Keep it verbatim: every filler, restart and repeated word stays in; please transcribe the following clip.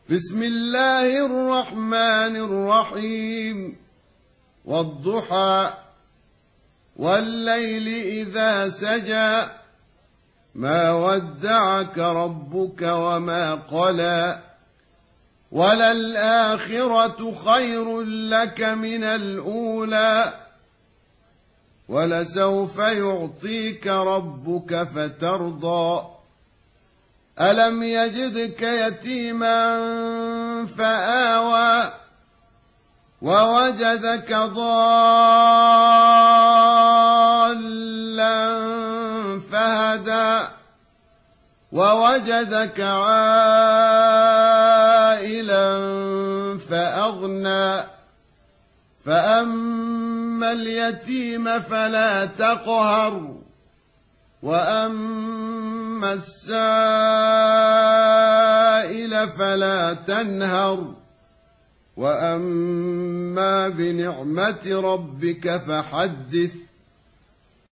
بسم الله الرحمن الرحيم والضحى والليل إذا سجى ما ودعك ربك وما قلى وللآخرة خير لك من الأولى ولسوف يعطيك ربك فترضى ألم يجدك يتيما فآوى ووجدك ضالا فهدى ووجدك عائلا فأغنى فأما اليتيم فلا تقهر وأما السائل فلا تنهر وأما بنعمة ربك فحدث